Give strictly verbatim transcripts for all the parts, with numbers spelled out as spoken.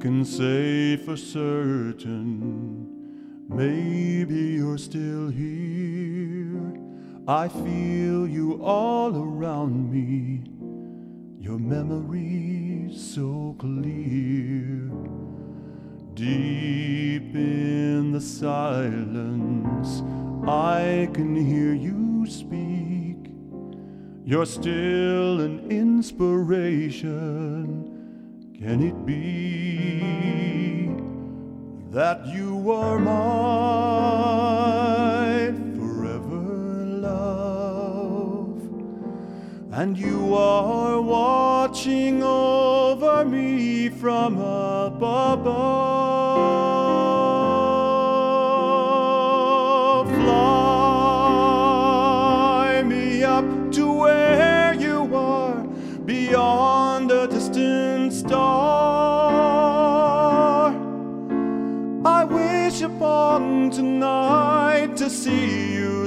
can say for certain, maybe you're still here. I feel you all around me, your memory so clear. Deep in the silence, I can hear you speak. You're still an inspiration. Can it be that you are my forever love, and you are watching over me from up above? Fly me up to where you are, beyond a distant star. I wish upon tonight to see you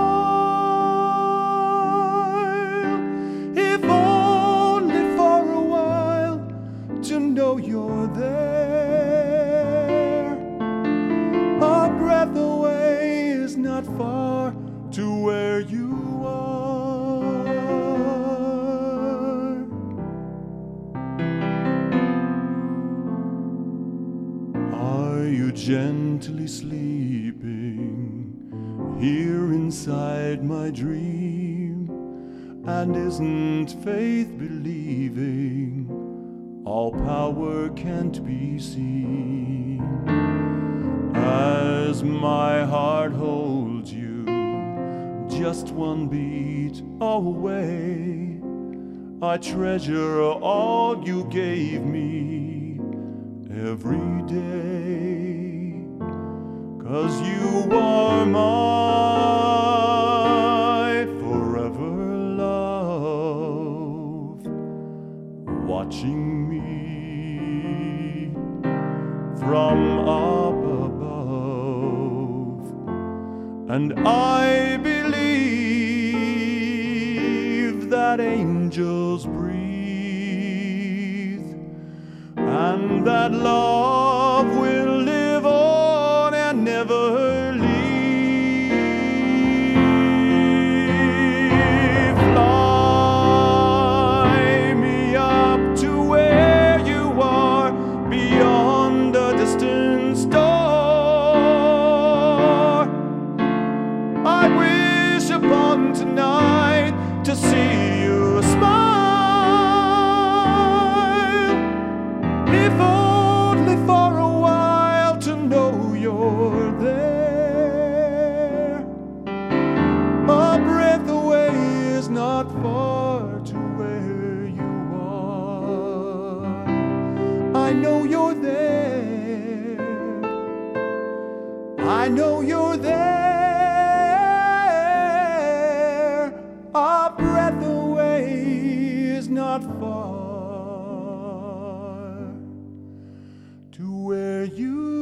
smile, if only for a while, to know you're there. A breath away is not far to where you are. Are you gently sleeping here inside my dream? And isn't faith believing all power can't be seen? As my heart holds you just one beat away, I treasure all you gave me every day, 'cause you are my forever love, watching me from up above. And I believe that angels breathe, and that love will live on and never leave. Fly me up to where you are, beyond a distant star. I wish upon tonight to see you smile, if only for a while, to know you're there. A breath away is not far to where you are. I know you're there. I know you're there. A breath away is not far to where you